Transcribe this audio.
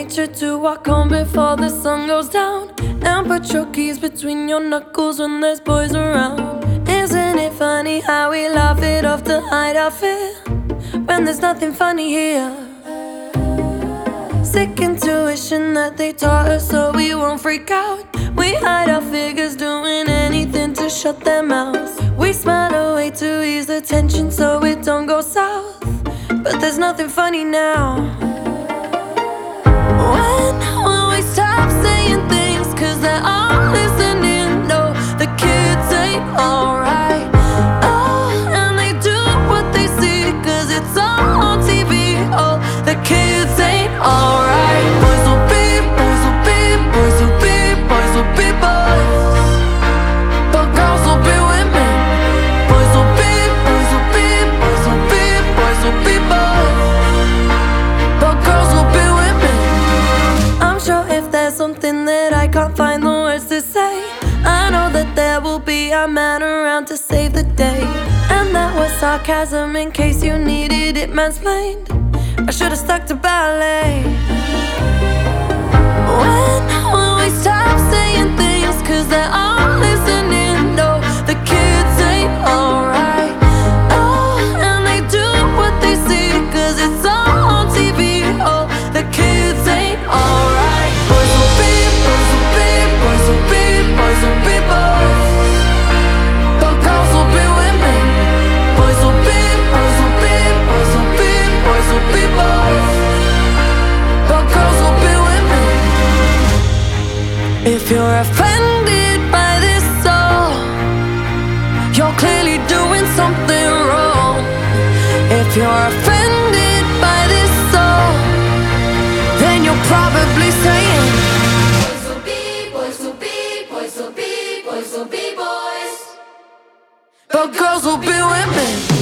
you to walk home before the sun goes down, and put your keys between your knuckles when there's boys around. Isn't it funny how we laugh it off to hide our fear when there's nothing funny here? Sick intuition that they taught us so we won't freak out. We hide our figures doing anything to shut their mouths. We smile away to ease the tension so it don't go south, but there's nothing funny now. When will we stop saying things? Cause they're all listening. No, the kids ain't alright. Oh, and they do what they see cause it's all on TV. Oh, the kids ain't alright. Boys will be, boys will be, boys will be, boys will be boys, but girls will be women. Boys will be, boys will be, boys will be, boys will be boys, but girls will be women. I'm sure if there's something that I can't find the words to say, I know that there will be a man around to save the day. And that was sarcasm in case you needed it mansplained. I should've stuck to ballet. When will we stop saying things? Cause they're all listening. No, the kids ain't alright. Oh, and they do what they see cause it's all on TV. Oh, the kids ain't alright. Boys will be, boys will be, boys will be, boys will be boys, but girls will be women. Boys will be, boys will be, boys will be, boys will be boys, but girls will be women. If you're offended by this song, you're clearly doing something wrong. If you're offended by this song, then you're probably saying boys will be, boys will be, boys will be, boys will be boys, but girls will be women.